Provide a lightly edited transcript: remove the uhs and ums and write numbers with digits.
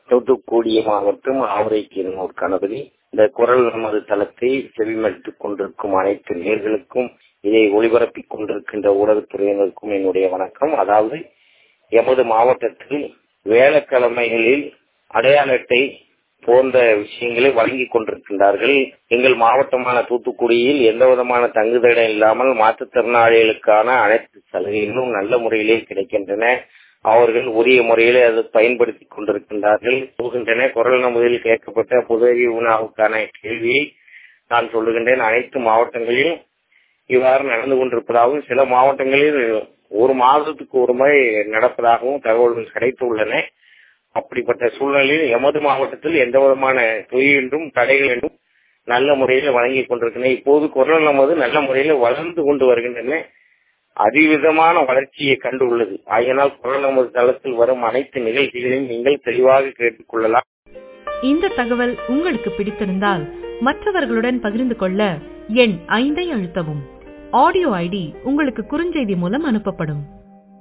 தூத்துக்குடி மாவட்டம் ஆவரைக்கீரனூர் கணபதி. இந்த குரல் நமது தளத்தை செவிமடுத்துக் கொண்டிருக்கும் அனைத்து நேயர்களுக்கும், இதை ஒளிபரப்பிக் கொண்டிருக்கின்ற ஊடகத்துறையினருக்கும் என்னுடைய வணக்கம். அதாவது எமது மாவட்டத்தில் வேலைக்கிழமைகளில் அடையாள அட்டை போன்ற விஷயங்களை வழங்கிக் கொண்டிருக்கின்றார்கள். எங்கள் மாவட்டமான தூத்துக்குடியில் எந்த விதமான தங்குதடம் இல்லாமல் மாற்றுத்திறனாளிகளுக்கான அனைத்து சலுகைகளும் நல்ல முறையிலே கிடைக்கின்றன. அவர்கள் உரிய முறையிலே அதை பயன்படுத்திக் கொண்டிருக்கின்றார்கள். குரல் நமதில் கேட்கப்பட்ட பொது அறிவு வினாவுக்கான கேள்வியை நான் சொல்லுகின்றேன். அனைத்து மாவட்டங்களிலும் இவ்வாறு நடந்து கொண்டிருப்பதாகவும், சில மாவட்டங்களில் ஒரு மாதத்துக்கு ஒரு முறை நடப்பதாகவும் தகவல்கள் கிடைத்துள்ளன. அப்படிப்பட்ட சூழ்நிலையில் எமது மாவட்டத்தில் எந்த விதமான தொழில் என்றும் தடைகள் என்றும் நல்ல முறையில் வழங்கிக் கொண்டிருக்கின்றன. இப்போது குரல் நமது நல்ல முறையில் வளர்ந்து கொண்டு வருகின்றன. அதிவிதமான வளர்ச்சியை கண்டுள்ளது. ஆகையினால் குரல் நமது தளத்தில் வரும் அனைத்து நிகழ்ச்சிகளையும் நீங்கள் தெளிவாக கேட்டுக் கொள்ளலாம். இந்த தகவல் உங்களுக்கு பிடித்திருந்தால் மற்றவர்களுடன் பகிர்ந்து கொள்ள எண் 5 அழுத்தவும். ஆடியோ ஐடி உங்களுக்கு குறுஞ்செய்தி மூலம் அனுப்பப்படும்.